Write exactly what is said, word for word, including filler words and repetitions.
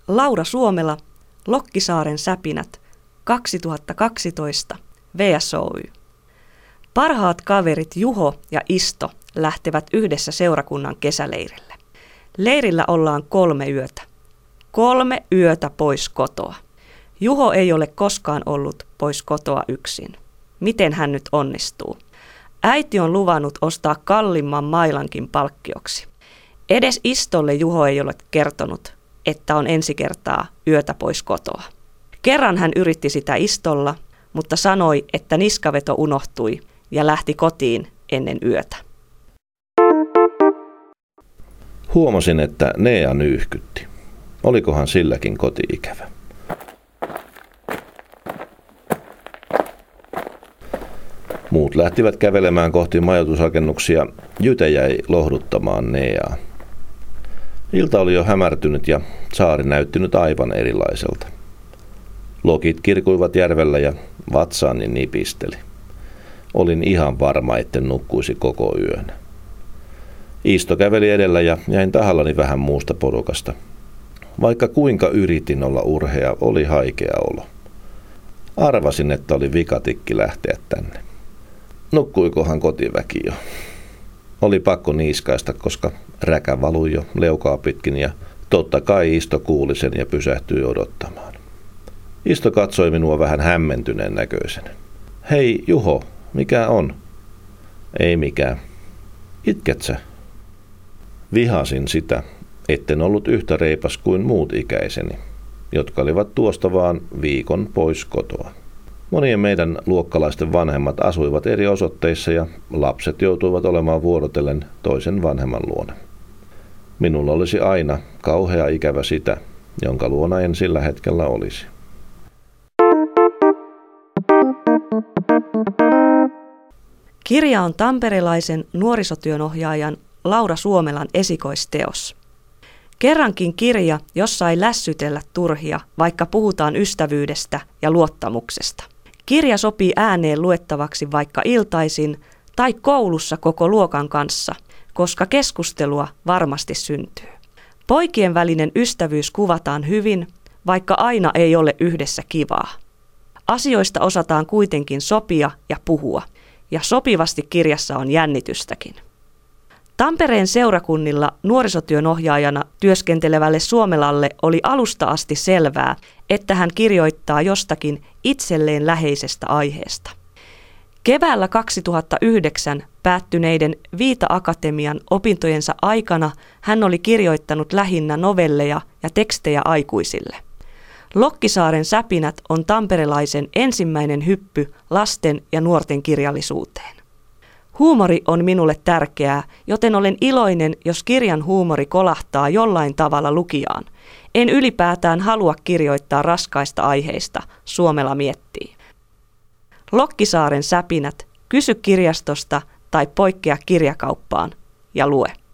Laura Suomela, Lokkisaaren säpinät, kaksituhattakaksitoista, V S O Y. Parhaat kaverit Juho ja Isto lähtevät yhdessä seurakunnan kesäleirille. Leirillä ollaan kolme yötä. Kolme yötä pois kotoa. Juho ei ole koskaan ollut pois kotoa yksin. Miten hän nyt onnistuu? Äiti on luvannut ostaa kalliimman mailankin palkkioksi. Edes Istolle Juho ei ole kertonut, että on ensi kertaa yötä pois kotoa. Kerran hän yritti sitä Istolla, mutta sanoi, että niskaveto unohtui ja lähti kotiin ennen yötä. Huomasin, että Nea nyyhkytti. Olikohan silläkin koti-ikävä? Muut lähtivät kävelemään kohti majoitusrakennuksia. Jyte jäi lohduttamaan Neaa. Ilta oli jo hämärtynyt ja saari näytti nyt aivan erilaiselta. Lokit kirkuivat järvellä ja vatsaani nipisteli. Olin ihan varma, etten nukkuisi koko yön. Isto käveli edellä ja jäin tahallani vähän muusta porukasta. Vaikka kuinka yritin olla urhea, oli haikea olo. Arvasin, että oli vikatikki lähteä tänne. Nukkuikohan kotiväki jo? Oli pakko niiskaista, koska räkä valui jo leukaa pitkin ja totta kai Isto kuuli sen ja pysähtyi odottamaan. Isto katsoi minua vähän hämmentyneen näköisen. Hei Juho, mikä on? Ei mikään. Itket sä? Vihasin sitä, etten ollut yhtä reipas kuin muut ikäiseni, jotka olivat tuosta vaan viikon pois kotoa. Monien meidän luokkalaisten vanhemmat asuivat eri osoitteissa ja lapset joutuivat olemaan vuorotellen toisen vanhemman luona. Minulla olisi aina kauhea ikävä sitä, jonka luona en sillä hetkellä olisi. Kirja on tamperelaisen nuorisotyönohjaajan Laura Suomelan esikoisteos. Kerrankin kirja, jossa ei lässytellä turhia, vaikka puhutaan ystävyydestä ja luottamuksesta. Kirja sopii ääneen luettavaksi vaikka iltaisin tai koulussa koko luokan kanssa, koska keskustelua varmasti syntyy. Poikien välinen ystävyys kuvataan hyvin, vaikka aina ei ole yhdessä kivaa. Asioista osataan kuitenkin sopia ja puhua, ja sopivasti kirjassa on jännitystäkin. Tampereen seurakunnilla nuorisotyönohjaajana työskentelevälle Suomelalle oli alusta asti selvää, että hän kirjoittaa jostakin itselleen läheisestä aiheesta. Keväällä kaksituhattayhdeksän päättyneiden Viita-akatemian opintojensa aikana hän oli kirjoittanut lähinnä novelleja ja tekstejä aikuisille. Lokkisaaren säpinät on tamperelaisen ensimmäinen hyppy lasten ja nuorten kirjallisuuteen. Huumori on minulle tärkeää, joten olen iloinen, jos kirjan huumori kolahtaa jollain tavalla lukijaan. En ylipäätään halua kirjoittaa raskaista aiheista, Suomela miettii. Lokkisaaren säpinät, kysy kirjastosta tai poikkea kirjakauppaan ja lue.